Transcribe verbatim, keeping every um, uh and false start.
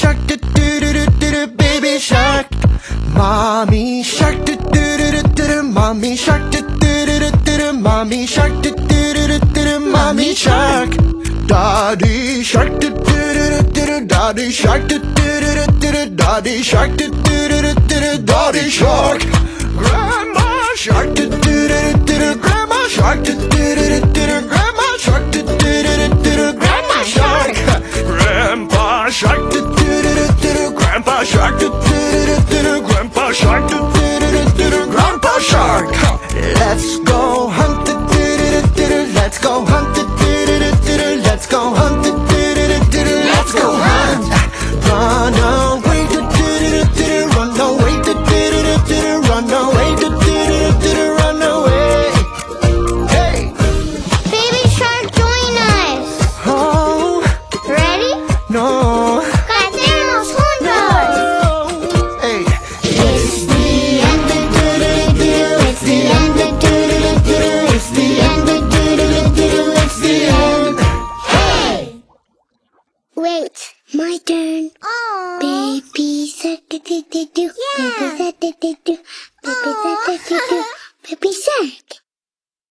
shark, do do do do do do, baby shark. Mommy shark, do do do do do do, mommy shark, do do do do do do, mommy shark, do do do do do do, mommy shark. Daddy shark, do do do do do, daddy shark, do do do do do, daddy shark, do do do do do, daddy shark. Grandma shark, do do do do do, grandma shark, do do do do do, grandma shark, do do do do do, grandma shark. Grandpa shark, do do do do do, grandpa shark, do do do do do, grandpa shark, do do do do do, grandpa shark. Let's go hunt, do do do do do, let's go hunt, do do do do do, let's go hunt, do do do do do, let's go hunt. Run away, do do do do do, run away, do do do do do, run away, do do do do do, run away. Hey, Baby shark, join us. oh Ready? no, Cantemos juntos. hey. It's the end, do do do do. It's the end, do do do do. It's the end, do do do do. It's the end. Hey! Wait, my turn. Oh. Baby shark, do do do do. Baby shark, do do do. Baby shark, do do do. Baby shark.